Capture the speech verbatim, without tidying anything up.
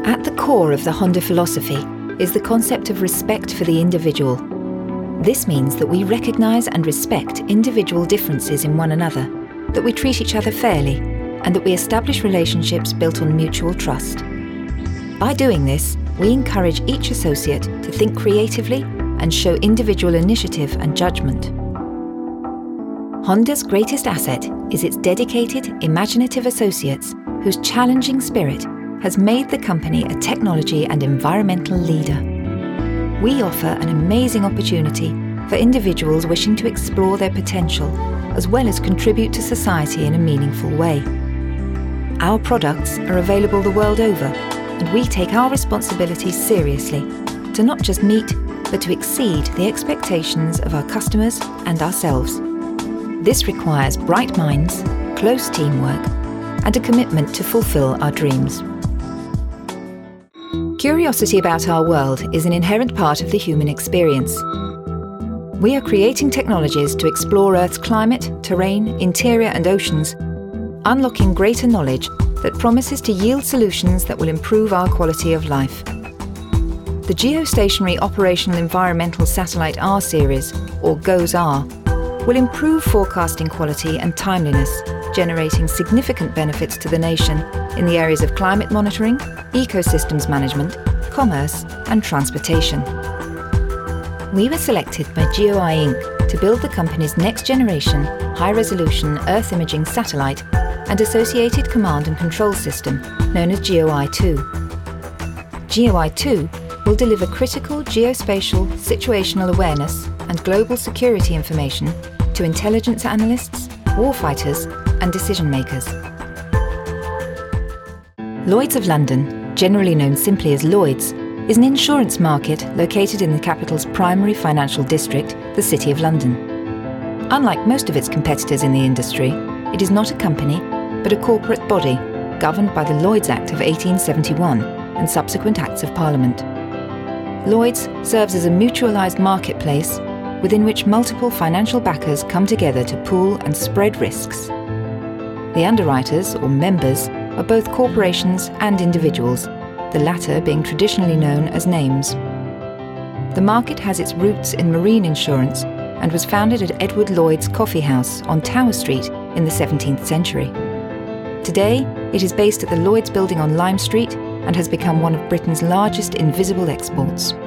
At the core of the Honda philosophy is the concept of respect for the individual. This means that we recognise and respect individual differences in one another, that we treat each other fairly, and that we establish relationships built on mutual trust. By doing this, we encourage each associate to think creatively and show individual initiative and judgment. Honda's greatest asset is its dedicated, imaginative associates whose challenging spirit has made the company a technology and environmental leader. We offer an amazing opportunity for individuals wishing to explore their potential, as well as contribute to society in a meaningful way. Our products are available the world over, and we take our responsibilities seriously to not just meet, but to exceed the expectations of our customers and ourselves. This requires bright minds, close teamwork, and a commitment to fulfill our dreams. Curiosity about our world is an inherent part of the human experience. We are creating technologies to explore Earth's climate, terrain, interior and oceans, unlocking greater knowledge that promises to yield solutions that will improve our quality of life. The Geostationary Operational Environmental Satellite R series, or GOES-R, will improve forecasting quality and timeliness, generating significant benefits to the nation in the areas of climate monitoring, ecosystems management, commerce and transportation. We were selected by GeoEye Incorporated to build the company's next-generation, high-resolution Earth imaging satellite and associated command and control system, known as GeoEye two. GeoEye two will deliver critical geospatial, situational awareness and global security information to intelligence analysts, warfighters and decision-makers. Lloyd's of London, generally known simply as Lloyd's, is an insurance market located in the capital's primary financial district, the City of London. Unlike most of its competitors in the industry, it is not a company, but a corporate body governed by the Lloyd's Act of eighteen seventy-one and subsequent Acts of Parliament. Lloyd's serves as a mutualised marketplace within which multiple financial backers come together to pool and spread risks. The underwriters, or members, are both corporations and individuals, the latter being traditionally known as names. The market has its roots in marine insurance and was founded at Edward Lloyd's Coffee House on Tower Street in the seventeenth century. Today, it is based at the Lloyd's building on Lime Street and has become one of Britain's largest invisible exports.